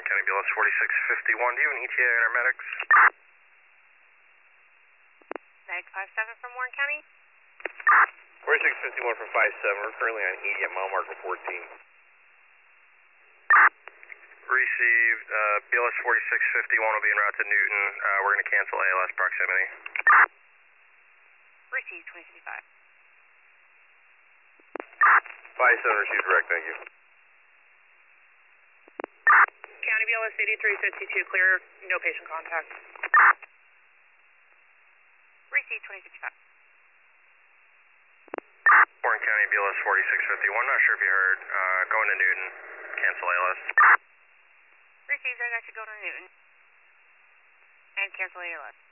County BLS 4651. Do you have an ETA on our medics? Medic 57 from Warren County. 4651 from 57. We're currently on E at mile marker 14. Received. BLS 4651 will be en route to Newton. We're going to cancel ALS proximity. Received 2055. 57 received direct, thank you. County BLS 8352, clear, no patient contact. Received 2055. Warren County BLS 4651. Not sure if you heard. Going to Newton. Cancel ALS. Received, I got you going to Newton. And cancel ALS.